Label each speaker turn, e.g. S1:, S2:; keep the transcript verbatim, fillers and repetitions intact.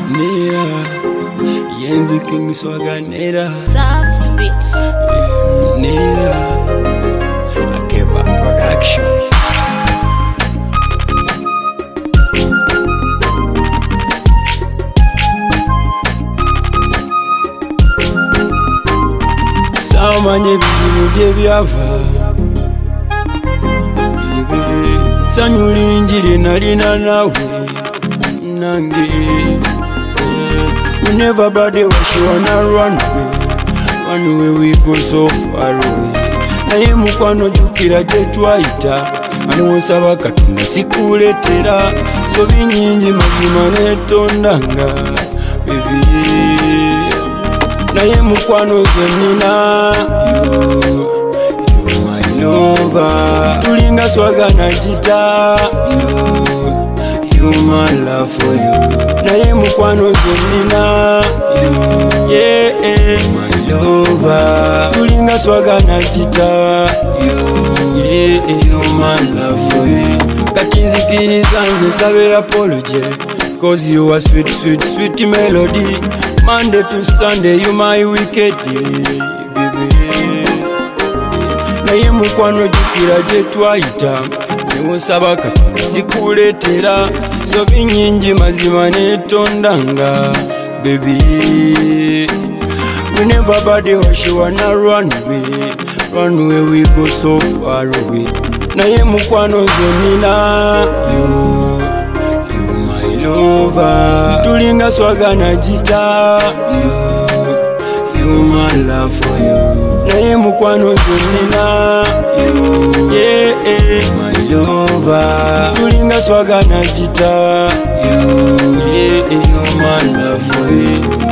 S1: Nera, Yenzu King Swagger Nera,
S2: Soft Beats.
S1: Nera, Akeba Production. Samanye bizibu gye byava sanyu lingi nalina nawe nange. We never body wash you wanna run away, run away we go so far away. Naye mukwano jukira gye twayita ani wonsaba Katonda sikuletera sobi nyingi mazima netondanga baby. Naye mukwano zenina you, you my lover. Tulinga swaga na jita you, you my love for you. Naye mukwano zenina you, yeah, my lover. Tulinga swaga na jita you, yeah, you my love for you. Kati nzikiriza nze sabe apology, cause you are sweet, sweet, sweet melody. Monday to Sunday, you my wicked day, baby. Naye mukwano jukira gye twayita newonsaba Katonda sikuletera sobi nyingi mazima netondanga baby. We never body wash you wanna run away, run away we go so far away. Naye mukwano zenina you, you my lover. Tulinga swaga na jita you, you my love for you. Naye mukwano zenina you, yeah, my lover. Tulinga swaga na jita you, yeah, you my love for you.